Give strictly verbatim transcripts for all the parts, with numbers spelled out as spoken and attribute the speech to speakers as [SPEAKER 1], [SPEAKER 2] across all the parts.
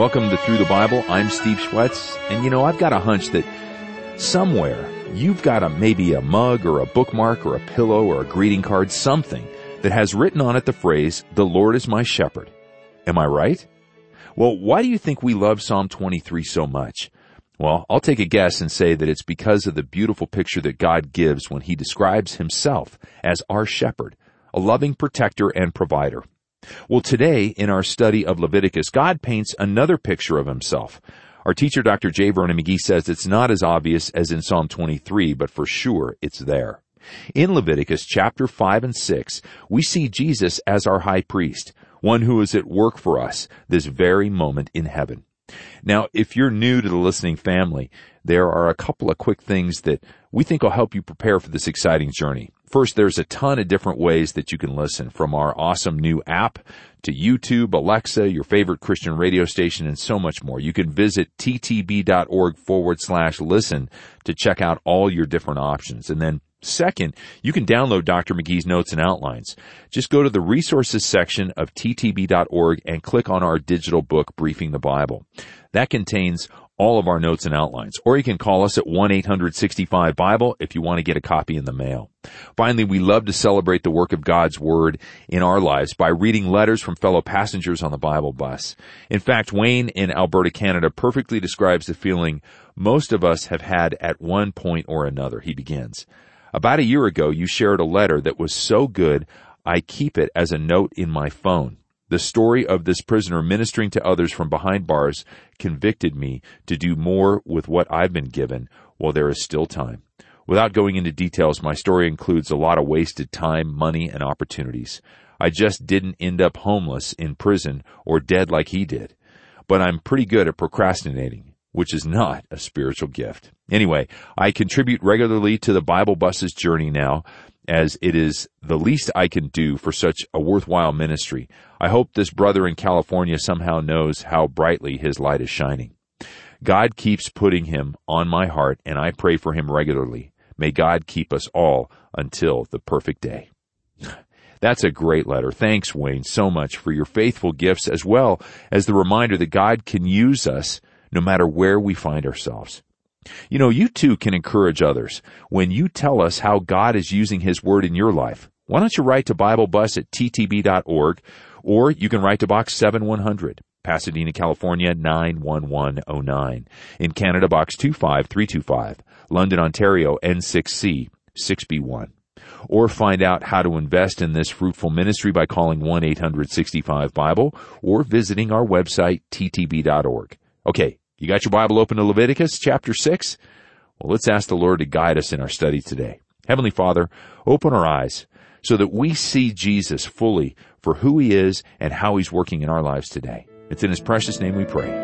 [SPEAKER 1] Welcome to Through the Bible. I'm Steve Schwetz, and you know, I've got a hunch that somewhere you've got a maybe a mug or a bookmark or a pillow or a greeting card, something that has written on it the phrase, "The Lord is my shepherd." Am I right? Well, why do you think we love Psalm twenty-three so much? Well, I'll take a guess and say that it's because of the beautiful picture that God gives when He describes Himself as our shepherd, a loving protector and provider. Well, today, in our study of Leviticus, God paints another picture of Himself. Our teacher, Doctor J. Vernon McGee, says it's not as obvious as in Psalm twenty-three, but for sure it's there. In Leviticus chapter five and six, we see Jesus as our high priest, one who is at work for us this very moment in heaven. Now, if you're new to the listening family, there are a couple of quick things that we think will help you prepare for this exciting journey. First, there's a ton of different ways that you can listen, from our awesome new app to YouTube, Alexa, your favorite Christian radio station, and so much more. You can visit ttb.org forward slash listen to check out all your different options. And then second, you can download Doctor McGee's notes and outlines. Just go to the resources section of ttb dot org and click on our digital book, Briefing the Bible. That contains all of our notes and outlines. Or you can call us at one eight hundred sixty-five Bible if you want to get a copy in the mail. Finally, we love to celebrate the work of God's Word in our lives by reading letters from fellow passengers on the Bible bus. In fact, Wayne in Alberta, Canada perfectly describes the feeling most of us have had at one point or another. He begins, "About a year ago, you shared a letter that was so good, I keep it as a note in my phone. The story of this prisoner ministering to others from behind bars convicted me to do more with what I've been given while there is still time. Without going into details, my story includes a lot of wasted time, money, and opportunities. I just didn't end up homeless in prison or dead like he did. But I'm pretty good at procrastinating, which is not a spiritual gift. Anyway, I contribute regularly to the Bible Bus's journey now, as it is the least I can do for such a worthwhile ministry. I hope this brother in California somehow knows how brightly his light is shining. God keeps putting him on my heart, and I pray for him regularly. May God keep us all until the perfect day." That's a great letter. Thanks, Wayne, so much for your faithful gifts, as well as the reminder that God can use us no matter where we find ourselves. You know, you too can encourage others when you tell us how God is using His Word in your life. Why don't you write to Bible Bus at ttb dot org, or you can write to Box seven one hundred, Pasadena, California, nine one one oh nine. In Canada, Box two five three two five, London, Ontario, N six C six B one. Or find out how to invest in this fruitful ministry by calling one eight hundred sixty-five Bible or visiting our website, ttb dot org. Okay. You got your Bible open to Leviticus chapter six? Well, let's ask the Lord to guide us in our study today. Heavenly Father, open our eyes so that we see Jesus fully for who He is and how He's working in our lives today. It's in His precious name we pray.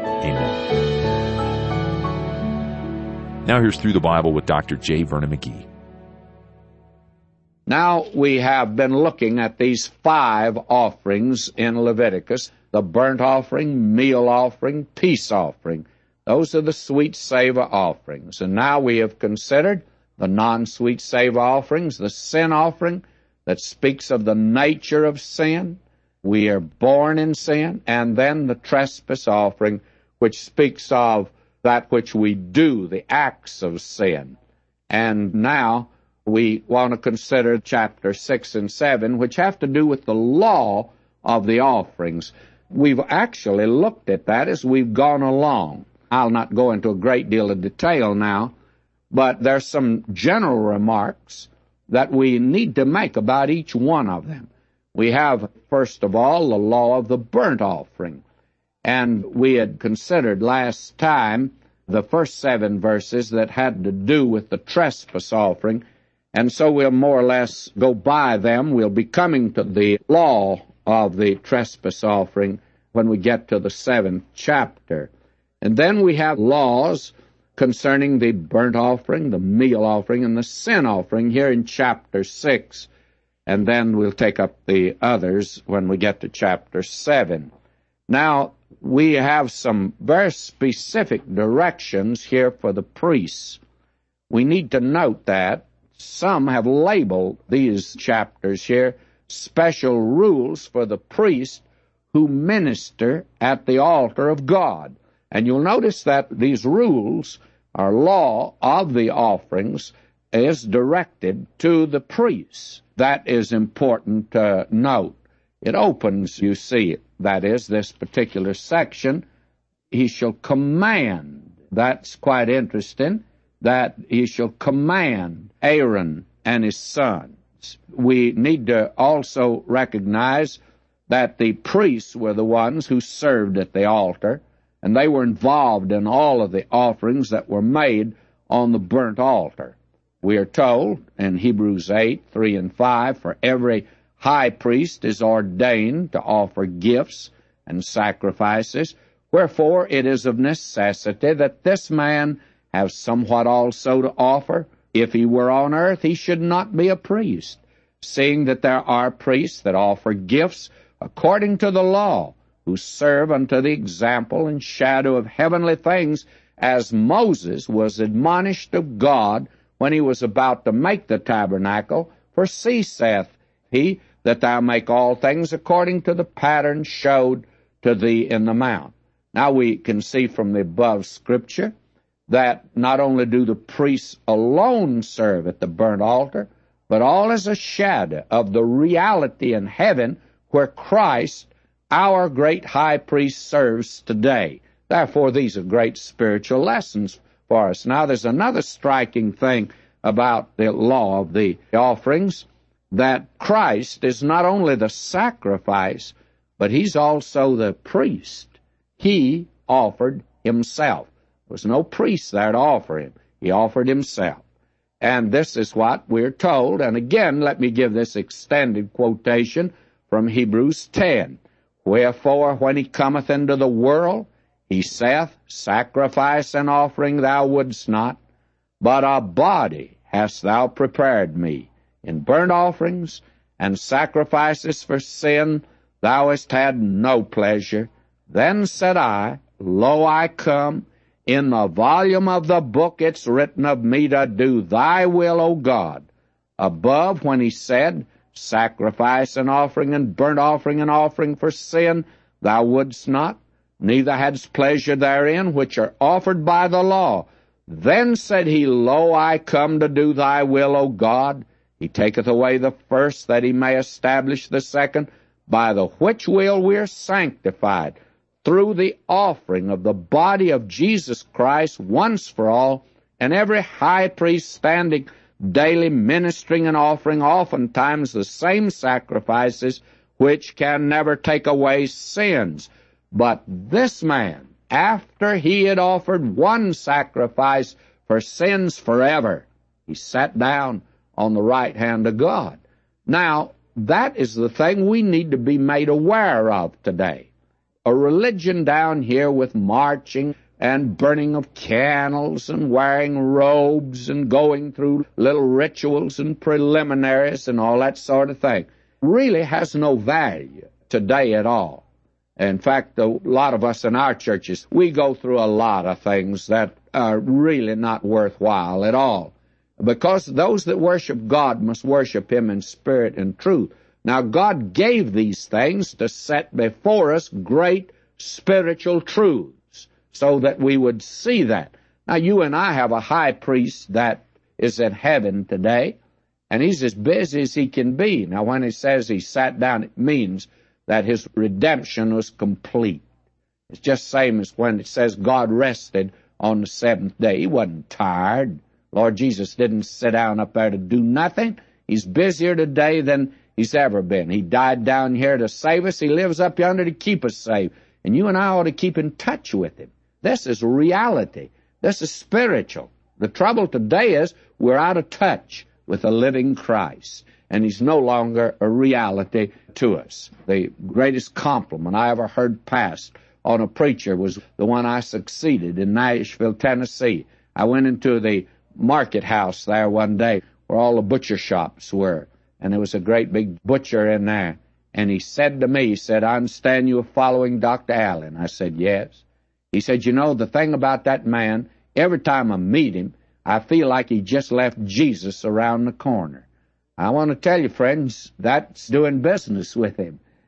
[SPEAKER 1] Amen. Now here's Through the Bible with Doctor J. Vernon McGee.
[SPEAKER 2] Now we have been looking at these five offerings in Leviticus: the burnt offering, meal offering, peace offering. Those are the sweet savor offerings. And now we have considered the non-sweet savor offerings, the sin offering that speaks of the nature of sin. We are born in sin. And then the trespass offering, which speaks of that which we do, the acts of sin. And now we want to consider chapter six and seven, which have to do with the law of the offerings. We've actually looked at that as we've gone along. I'll not go into a great deal of detail now, but there's some general remarks that we need to make about each one of them. We have, first of all, the law of the burnt offering. And we had considered last time the first seven verses that had to do with the trespass offering, and so we'll more or less go by them. We'll be coming to the law of the trespass offering when we get to the seventh chapter. And then we have laws concerning the burnt offering, the meal offering, and the sin offering here in chapter six. And then we'll take up the others when we get to chapter seven. Now, we have some very specific directions here for the priests. We need to note that some have labeled these chapters here special rules for the priest who minister at the altar of God. And you'll notice that these rules or law of the offerings is directed to the priests. That is important to note. It opens, you see, that is, this particular section, he shall command. That's quite interesting, that he shall command Aaron and his sons. We need to also recognize that the priests were the ones who served at the altar, and they were involved in all of the offerings that were made on the burnt altar. We are told in Hebrews eight, three and five, for every high priest is ordained to offer gifts and sacrifices, wherefore it is of necessity that this man have somewhat also to offer. If he were on earth, he should not be a priest, seeing that there are priests that offer gifts according to the law, who serve unto the example and shadow of heavenly things, as Moses was admonished of God when he was about to make the tabernacle. For see, saith he, that thou make all things according to the pattern showed to thee in the mount. Now we can see from the above scripture that not only do the priests alone serve at the burnt altar, but all is a shadow of the reality in heaven where Christ, our great high priest, serves today. Therefore, these are great spiritual lessons for us. Now, there's another striking thing about the law of the offerings, that Christ is not only the sacrifice, but he's also the priest. He offered himself. There was no priest there to offer him. He offered himself. And this is what we're told. And again, let me give this extended quotation from Hebrews ten. Wherefore, when he cometh into the world, he saith, Sacrifice and offering thou wouldst not, but a body hast thou prepared me. In burnt offerings and sacrifices for sin thou hast had no pleasure. Then said I, Lo, I come. In the volume of the book it's written of me to do thy will, O God. Above, when he said, Sacrifice and offering and burnt offering and offering for sin thou wouldst not, neither hadst pleasure therein, which are offered by the law. Then said he, Lo, I come to do thy will, O God. He taketh away the first, that he may establish the second, by the which will we are sanctified, through the offering of the body of Jesus Christ once for all, and every high priest standing daily ministering and offering oftentimes the same sacrifices, which can never take away sins. But this man, after he had offered one sacrifice for sins forever, he sat down on the right hand of God. Now, that is the thing we need to be made aware of today. A religion down here with marching and burning of candles and wearing robes and going through little rituals and preliminaries and all that sort of thing really has no value today at all. In fact, a lot of us in our churches, we go through a lot of things that are really not worthwhile at all, because those that worship God must worship him in spirit and truth. Now, God gave these things to set before us great spiritual truths so that we would see that. Now, you and I have a high priest that is in heaven today, and he's as busy as he can be. Now, when he says he sat down, it means that his redemption was complete. It's just the same as when it says God rested on the seventh day. He wasn't tired. Lord Jesus didn't sit down up there to do nothing. He's busier today than he's ever been. He died down here to save us. He lives up yonder to keep us safe. And you and I ought to keep in touch with him. This is reality. This is spiritual. The trouble today is we're out of touch with the living Christ, and he's no longer a reality to us. The greatest compliment I ever heard passed on a preacher was the one I succeeded in Nashville, Tennessee. I went into the market house there one day where all the butcher shops were, and there was a great big butcher in there. And he said to me, he said, I understand you are following Doctor Allen. I said, yes. He said, you know, the thing about that man, every time I meet him, I feel like he just left Jesus around the corner. I want to tell you, friends, that's doing business with him.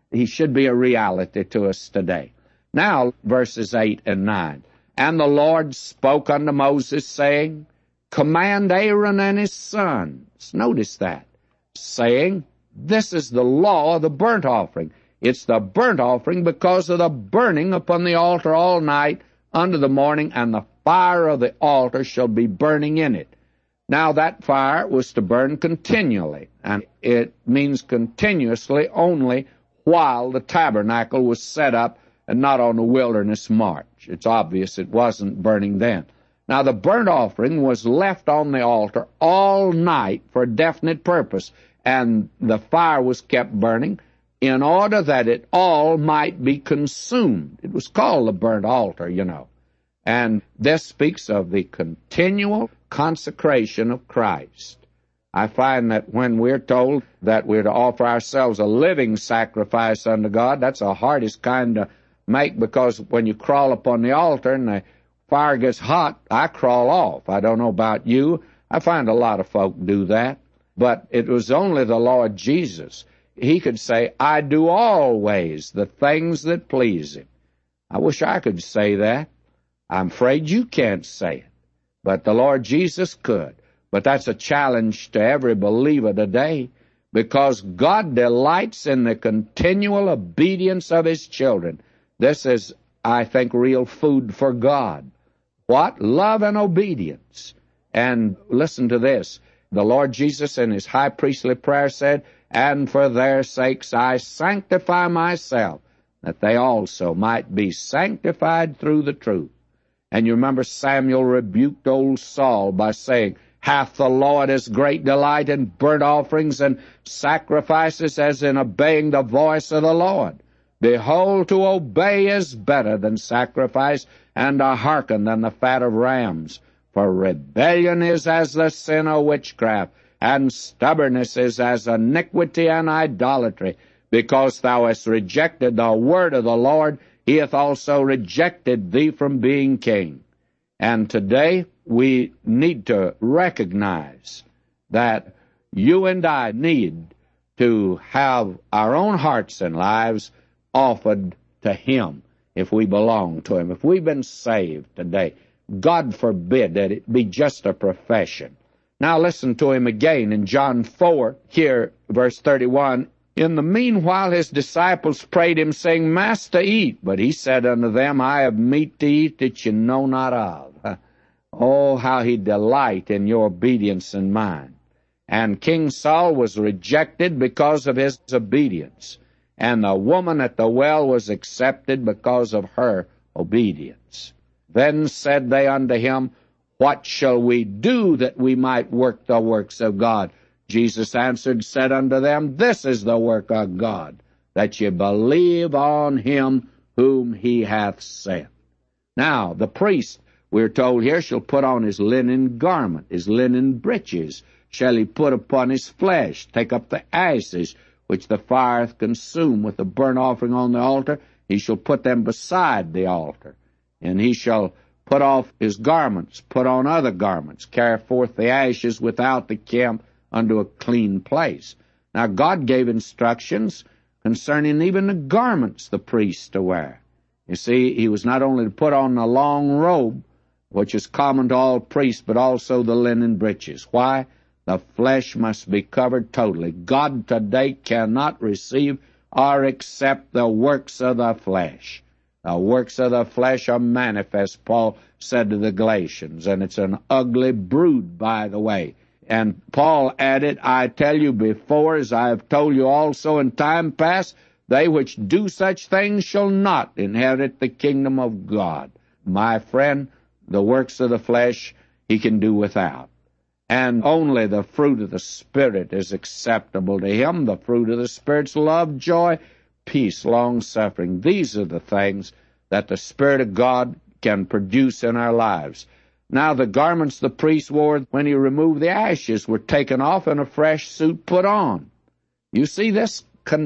[SPEAKER 2] he should be a reality to us today. Now, verses eight and nine. And the Lord spoke unto Moses, saying, Command Aaron and his sons. Notice that. Saying, this is the law of the burnt offering. It's the burnt offering because of the burning upon the altar all night unto the morning, and the fire of the altar shall be burning in it. Now that fire was to burn continually, and it means continuously only while the tabernacle was set up and not on the wilderness march. It's obvious it wasn't burning then. Now the burnt offering was left on the altar all night for a definite purpose, and the fire was kept burning in order that it all might be consumed. It was called the burnt altar, you know. And this speaks of the continual consecration of Christ. I find that when we're told that we're to offer ourselves a living sacrifice unto God, that's the hardest kind to make, because when you crawl upon the altar and the fire gets hot, I crawl off. I don't know about you. I find a lot of folk do that. But it was only the Lord Jesus. He could say, I do always the things that please him. I wish I could say that. I'm afraid you can't say it. But the Lord Jesus could. But that's a challenge to every believer today, because God delights in the continual obedience of his children. This is, I think, real food for God. What? Love and obedience. And listen to this. The Lord Jesus in his high priestly prayer said, And for their sakes I sanctify myself, that they also might be sanctified through the truth. And you remember Samuel rebuked old Saul by saying, Hath the Lord as great delight in burnt offerings and sacrifices as in obeying the voice of the Lord? Behold, to obey is better than sacrifice, and to hearken than the fat of rams. For rebellion is as the sin of witchcraft, and stubbornness is as iniquity and idolatry. Because thou hast rejected the word of the Lord, he hath also rejected thee from being king. And today we need to recognize that you and I need to have our own hearts and lives offered to him if we belong to him. If we've been saved today, God forbid that it be just a profession. Now listen to him again in John four, here, verse thirty-one. In the meanwhile his disciples prayed him, saying, Master, eat. But he said unto them, I have meat to eat that you know not of. Oh, how he delight in your obedience and mine. And King Saul was rejected because of his obedience, and the woman at the well was accepted because of her obedience. Then said they unto him, What shall we do that we might work the works of God? Jesus answered, said unto them, This is the work of God, that ye believe on him whom he hath sent. Now, the priest, we're told here, shall put on his linen garment, his linen breeches, shall he put upon his flesh, take up the ashes, which the fire hath consumed with the burnt offering on the altar, he shall put them beside the altar. And he shall put off his garments, put on other garments, carry forth the ashes without the camp unto a clean place. Now God gave instructions concerning even the garments the priest to wear. You see, he was not only to put on a long robe, which is common to all priests, but also the linen breeches. Why? The flesh must be covered totally. God today cannot receive or accept the works of the flesh. The works of the flesh are manifest, Paul said to the Galatians, and it's an ugly brood, by the way. And Paul added, I tell you before, as I have told you also in time past, they which do such things shall not inherit the kingdom of God. My friend, the works of the flesh he can do without. And only the fruit of the Spirit is acceptable to him. The fruit of the Spirit's love, joy, peace, long-suffering. These are the things that the Spirit of God can produce in our lives. Now the garments the priest wore when he removed the ashes were taken off and a fresh suit put on. You see this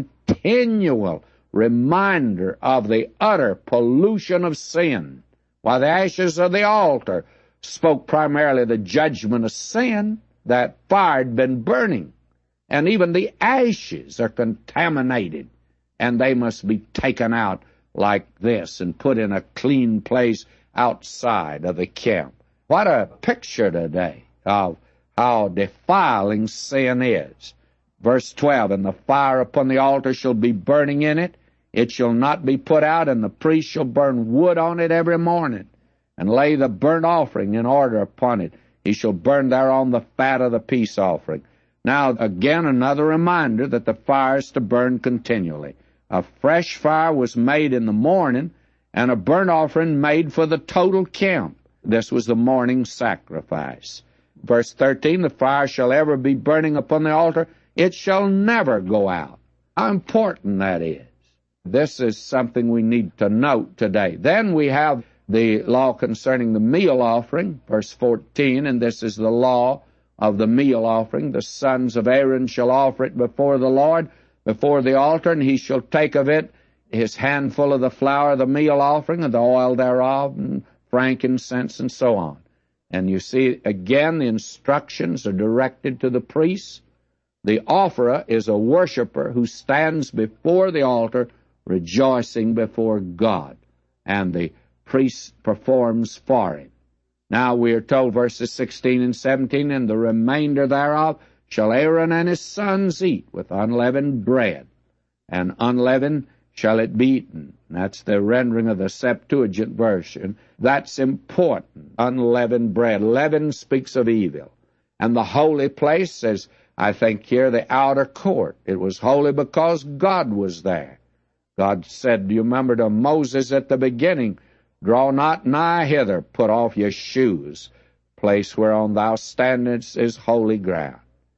[SPEAKER 2] continual reminder of the utter pollution of sin. While the ashes of the altar spoke primarily the judgment of sin, that fire had been burning. And even the ashes are contaminated. and they must be taken out like this and put in a clean place outside of the camp. What a picture today of how defiling sin is. Verse twelve, and the fire upon the altar shall be burning in it. It shall not be put out, and the priest shall burn wood on it every morning, and lay the burnt offering in order upon it. He shall burn thereon the fat of the peace offering. Now, again, another reminder that the fire is to burn continually. A fresh fire was made in the morning, and a burnt offering made for the total camp. This was the morning sacrifice. Verse thirteen, the fire shall ever be burning upon the altar. It shall never go out. How important that is. This is something we need to note today. Then we have the law concerning the meal offering, verse fourteen, and this is the law of the meal offering. The sons of Aaron shall offer it before the Lord, before the altar, and he shall take of it his handful of the flour of the meal offering, and the oil thereof, and frankincense, and so on. And you see, again, the instructions are directed to the priests. The offerer is a worshiper who stands before the altar rejoicing before God, and the priest performs for him. Now we are told, verses sixteen and seventeen, and the remainder thereof shall Aaron and his sons eat with unleavened bread, and unleavened shall it be eaten. That's the rendering of the Septuagint version. That's important, unleavened bread. Leaven speaks of evil. And the holy place says, I think here, the outer court. It was holy because God was there. God said, do you remember to Moses at the beginning, draw not nigh hither, put off your shoes. Place whereon thou standest is holy ground.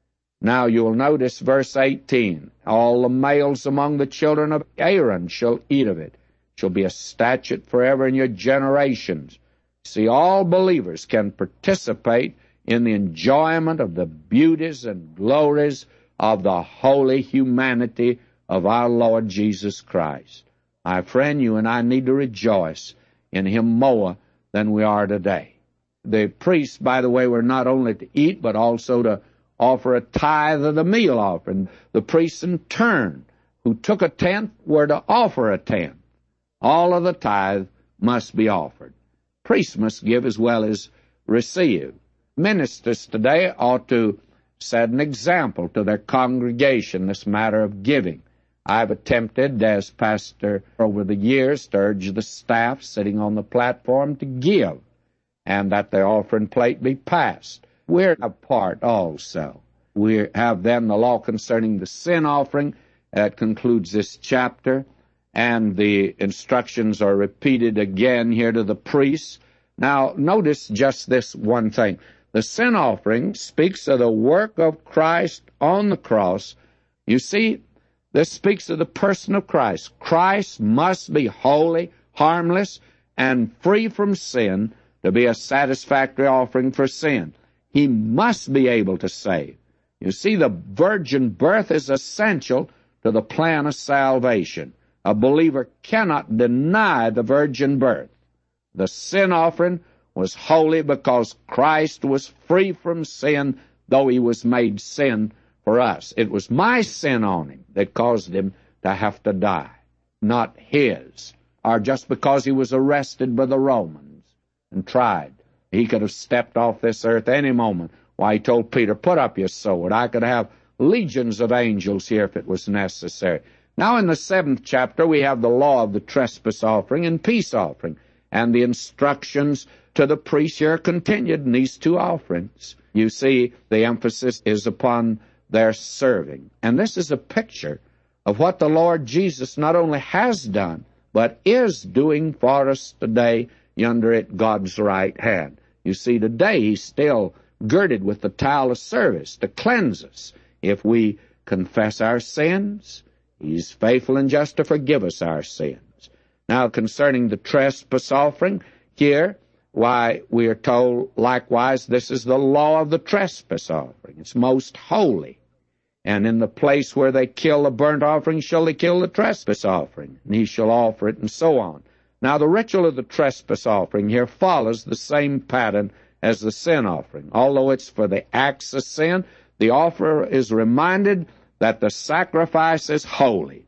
[SPEAKER 2] Now you'll notice verse eighteen, all the males among the children of Aaron shall eat of it. It shall be a statute forever in your generations. See, all believers can participate in the enjoyment of the beauties and glories of the holy humanity of our Lord Jesus Christ. My friend, you and I need to rejoice in him more than we are today. The priests, by the way, were not only to eat, but also to offer a tithe of the meal offering. The priests in turn, who took a tenth, were to offer a tenth. All of the tithe must be offered. Priests must give as well as receive. Ministers today ought to set an example to their congregation, this matter of giving. I've attempted, as pastor over the years, to urge the staff sitting on the platform to give, and that the offering plate be passed. We're a part also. We have then the law concerning the sin offering. That concludes this chapter, and the instructions are repeated again here to the priests. Now, notice just this one thing. The sin offering speaks of the work of Christ on the cross. You see, this speaks of the person of Christ. Christ must be holy, harmless, and free from sin to be a satisfactory offering for sin. He must be able to save. You see, the virgin birth is essential to the plan of salvation. A believer cannot deny the virgin birth. The sin offering was holy because Christ was free from sin, though he was made sin for us. It was my sin on him that caused him to have to die, not his, or just because he was arrested by the Romans and tried. He could have stepped off this earth any moment. Why, he told Peter, put up your sword. I could have legions of angels here if it was necessary. Now in the seventh chapter, we have the law of the trespass offering and peace offering, and the instructions to the priests here continued in these two offerings. You see, the emphasis is upon their serving. And this is a picture of what the Lord Jesus not only has done, but is doing for us today yonder at God's right hand. You see, today he's still girded with the towel of service to cleanse us. If we confess our sins, he's faithful and just to forgive us our sins. Now, concerning the trespass offering, here, why, we are told likewise this is the law of the trespass offering. It's most holy. And in the place where they kill the burnt offering shall they kill the trespass offering, and he shall offer it, and so on. Now, the ritual of the trespass offering here follows the same pattern as the sin offering. Although it's for the acts of sin, the offerer is reminded that the sacrifice is holy.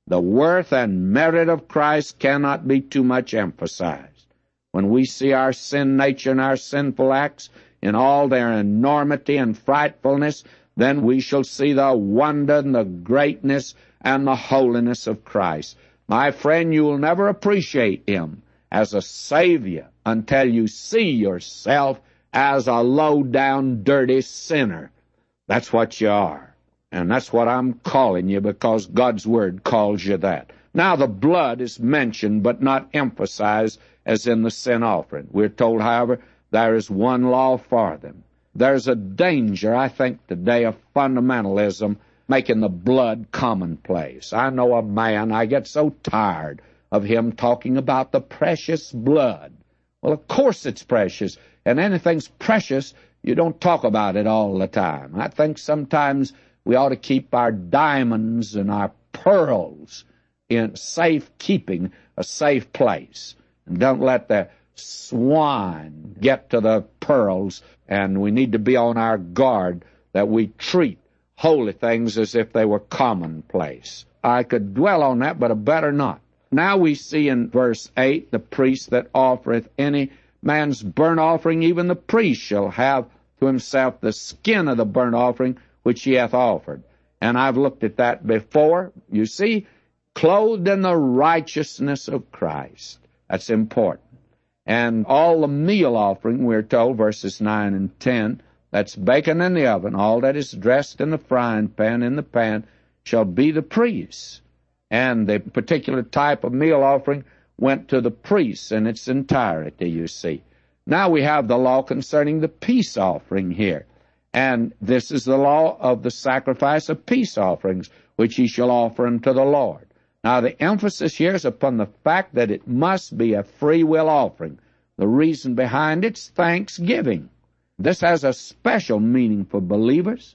[SPEAKER 2] The worth and merit of Christ cannot be too much emphasized. When we see our sin nature and our sinful acts in all their enormity and frightfulness, then we shall see the wonder and the greatness and the holiness of Christ. My friend, you will never appreciate Him as a Savior until you see yourself as a low-down, dirty sinner. That's what you are. And that's what I'm calling you, because God's Word calls you that. Now, the blood is mentioned but not emphasized as in the sin offering. We're told, however, there is one law for them. There's a danger, I think, today of fundamentalism making the blood commonplace. I know a man, I get so tired of him talking about the precious blood. Well, of course it's precious, and anything's precious, you don't talk about it all the time. I think sometimes we ought to keep our diamonds and our pearls in safe keeping, a safe place. And don't let the swine get to the pearls, and we need to be on our guard that we treat holy things as if they were commonplace. I could dwell on that, but I better not. Now we see in verse eight, the priest that offereth any man's burnt offering, even the priest shall have to himself the skin of the burnt offering which he hath offered. And I've looked at that before. You see, clothed in the righteousness of Christ. That's important. And all the meal offering, we're told, verses nine and ten, that's baken in the oven, all that is dressed in the frying pan, in the pan, shall be the priest's. And the particular type of meal offering went to the priest in its entirety, you see. Now we have the law concerning the peace offering here. And this is the law of the sacrifice of peace offerings, which ye shall offer unto the Lord. Now the emphasis here is upon the fact that it must be a free will offering. The reason behind it's thanksgiving. This has a special meaning for believers.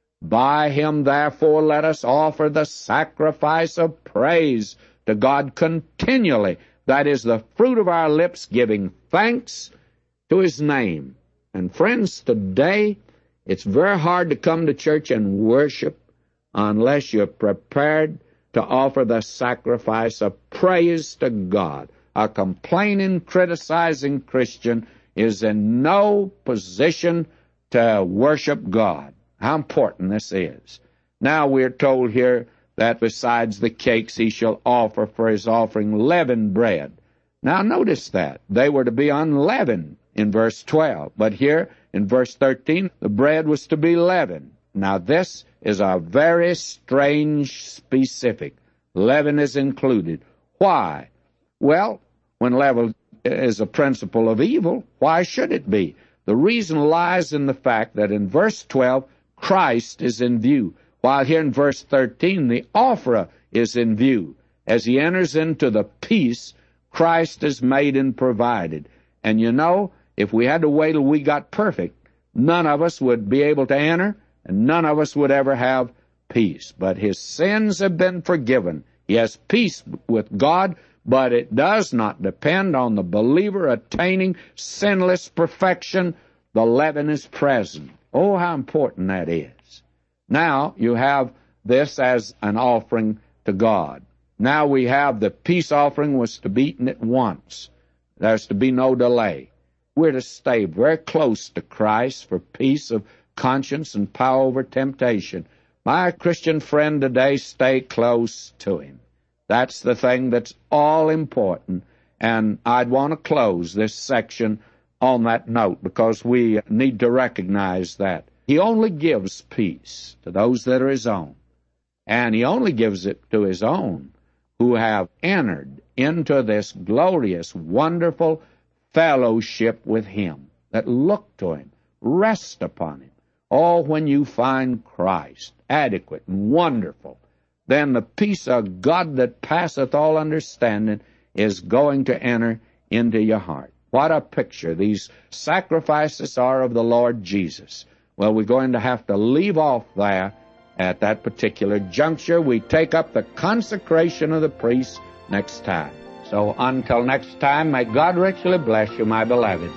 [SPEAKER 2] By him, therefore, let us offer the sacrifice of praise to God continually. That is the fruit of our lips, giving thanks to his name. And friends, today, it's very hard to come to church and worship unless you're prepared to offer the sacrifice of praise to God. A complaining, criticizing Christian is in no position to worship God. How important this is. Now we're told here that besides the cakes he shall offer for his offering leavened bread. Now notice that. They were to be unleavened in verse twelve. But here in verse thirteen, the bread was to be leavened. Now this is a very strange specific. Leaven is included. Why? Well, when leaven is a principle of evil, why should it be? The reason lies in the fact that in verse twelve, Christ is in view, while here in verse thirteen, the offerer is in view. As he enters into the peace, Christ is made and provided. And you know, if we had to wait till we got perfect, none of us would be able to enter, and none of us would ever have peace. But his sins have been forgiven. He has peace with God, but it does not depend on the believer attaining sinless perfection. The leaven is present. Oh, how important that is. Now you have this as an offering to God. Now we have the peace offering was to be eaten at once. There's to be no delay. We're to stay very close to Christ for peace of conscience and power over temptation. My Christian friend today, stay close to him. That's the thing that's all important. And I'd want to close this section on that note, because we need to recognize that he only gives peace to those that are his own. And he only gives it to his own who have entered into this glorious, wonderful fellowship with him, that look to him, rest upon him. Oh, when you find Christ adequate and wonderful, then the peace of God that passeth all understanding is going to enter into your heart. What a picture these sacrifices are of the Lord Jesus. Well, we're going to have to leave off there at that particular juncture. We take up the consecration of the priest next time. So until next time, may God richly bless you, my beloved.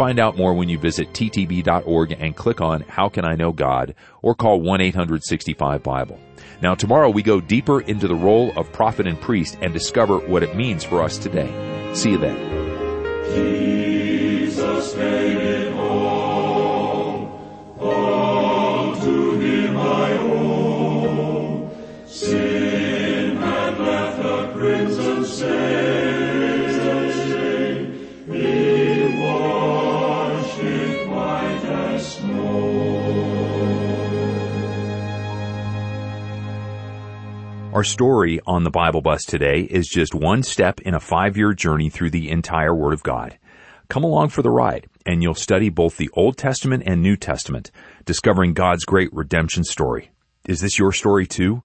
[SPEAKER 1] find out more when you visit t t b dot org and click on How Can I Know God, or call one eight hundred sixty-five Bible. Now tomorrow we go deeper into the role of prophet and priest and discover what it means for us today. See you then.
[SPEAKER 3] Jesus made it all, all to him I owe. Sin had left a crimson stain, he washed it white as snow.
[SPEAKER 1] Our story on the Bible Bus today is just one step in a five-year journey through the entire Word of God. Come along for the ride, and you'll study both the Old Testament and New Testament, discovering God's great redemption story. Is this your story too?